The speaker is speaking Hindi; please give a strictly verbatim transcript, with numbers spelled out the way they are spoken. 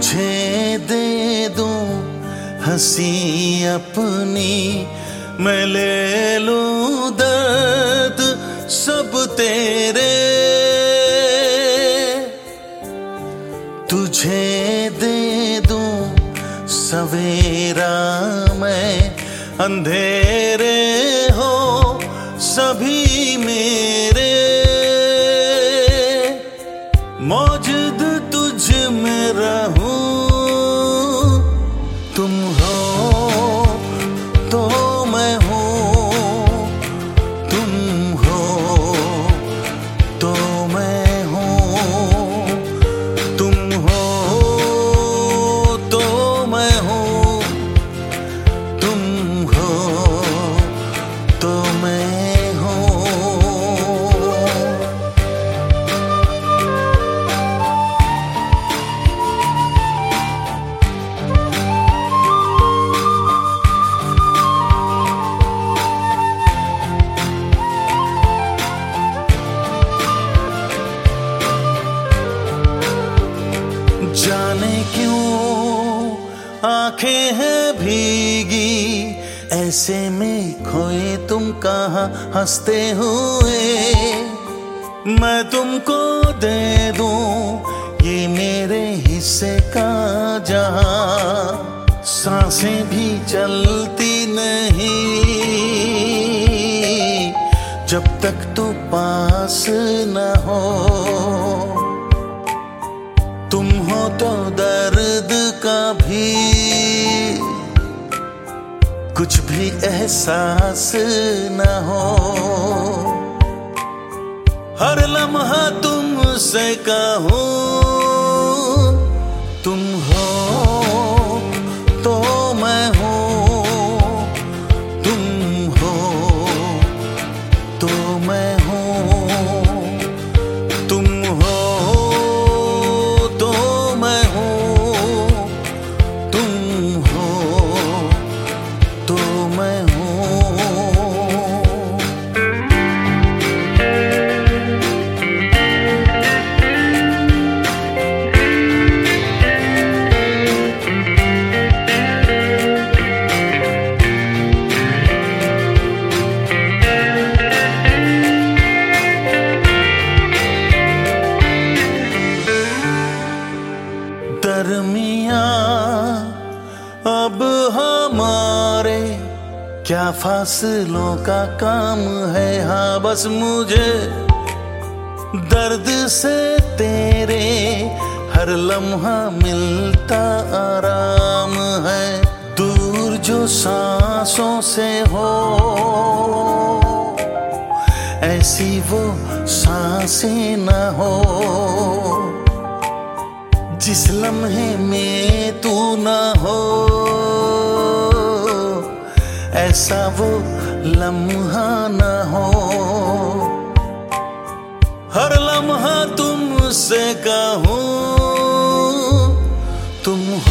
तुझे दे दूं हंसी अपनी, मैं ले लूं दर्द सब तेरे। तुझे दे दूं सवेरा मैं, अंधेरे हो सभी मेरे। मौजूद तुझ में रहूं, तुम हो तो मैं हूँ, तुम हो तो मैं हूँ, तुम हो तो मैं हूँ, तुम हो तो मैं हूँ। जाने क्यों आंखें हैं भीगी, ऐसे में खोए तुम कहाँ हंसते हुए। मैं तुमको दे दूं ये मेरे हिस्से का जहां, सांसें भी चलती नहीं जब तक तू पास न हो। तुम हो तो दर्द का भी कुछ भी एहसास न हो। हर लम्हा तुमसे कहूं, तुम हो तो मैं हूँ, तुम हो तो मैं हूँ, तुम हो तो मैं हूँ, तुम हो तो मैं हूँ। दरमिया अब हमारे क्या फासलों का काम है। हाँ बस मुझे दर्द से तेरे हर लम्हा मिलता आराम है। दूर जो सांसों से हो ऐसी वो सांसें न हो, जिस लम्हे में तू न हो ऐसा वो लम्हा न हो। हर लम्हा तुमसे कहूं, तुम